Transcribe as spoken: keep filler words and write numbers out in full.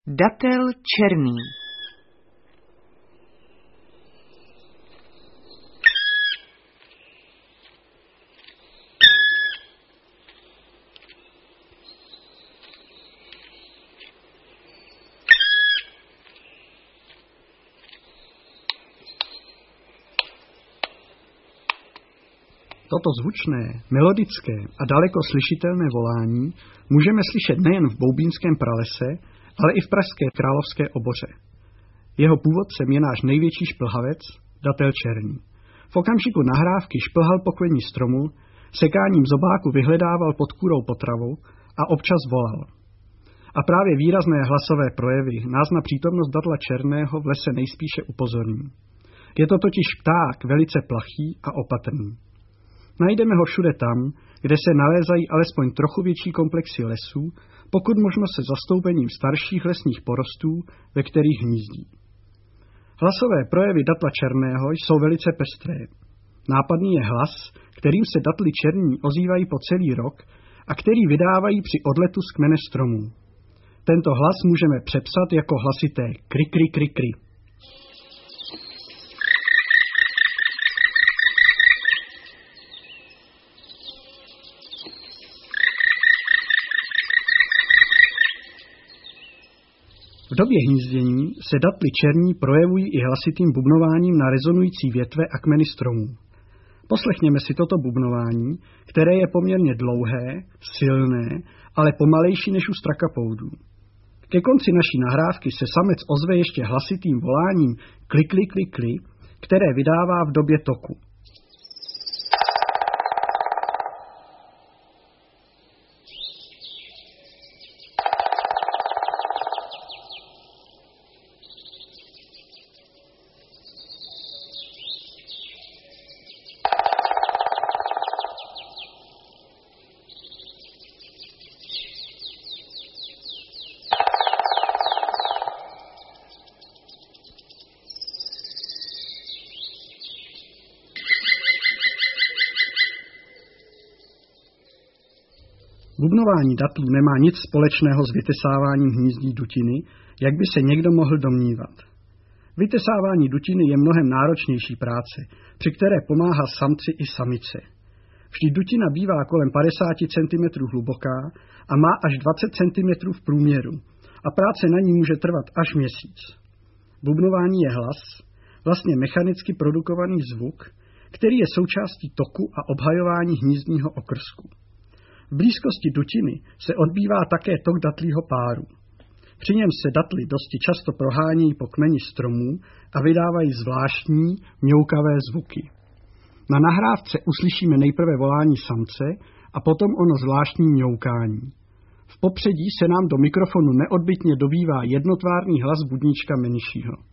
Datel černý. Toto zvučné, melodické a daleko slyšitelné volání můžeme slyšet nejen v Boubínském pralese, ale i v pražské Královské oboře. Jeho původcem je náš největší šplhavec, datel černý. V okamžiku nahrávky šplhal po kvení stromu, sekáním zobáku vyhledával pod kůrou potravu a občas volal. A právě výrazné hlasové projevy nás na přítomnost datla černého v lese nejspíše upozorní. Je to totiž pták velice plachý a opatrný. Najdeme ho všude tam, kde se nalézají alespoň trochu větší komplexy lesů, pokud možno se zastoupením starších lesních porostů, ve kterých hnízdí. Hlasové projevy datla černého jsou velice pestré. Nápadný je hlas, kterým se datli černí ozývají po celý rok a který vydávají při odletu z kmene stromů. Tento hlas můžeme přepsat jako hlasité kry, kry, kry, kry. V době hnízdění se datli černí projevují i hlasitým bubnováním na rezonující větve a kmeny stromů. Poslechněme si toto bubnování, které je poměrně dlouhé, silné, ale pomalejší než u strakapoudů. Ke konci naší nahrávky se samec ozve ještě hlasitým voláním kli, kli, kli, kli, které vydává v době toku. Bubnování datlů nemá nic společného s vytesáváním hnízdí dutiny, jak by se někdo mohl domnívat. Vytesávání dutiny je mnohem náročnější práce, při které pomáhá samci i samice. Vždy dutina bývá kolem padesát centimetrů hluboká a má až dvacet centimetrů v průměru a práce na ní může trvat až měsíc. Bubnování je hlas, vlastně mechanicky produkovaný zvuk, který je součástí toku a obhajování hnízdního okrsku. V blízkosti dutiny se odbývá také tok datlího páru. Při něm se datly dosti často prohánějí po kmeni stromů a vydávají zvláštní, mňoukavé zvuky. Na nahrávce uslyšíme nejprve volání samce a potom ono zvláštní mňoukání. V popředí se nám do mikrofonu neodbytně dobývá jednotvárný hlas budnička menšího.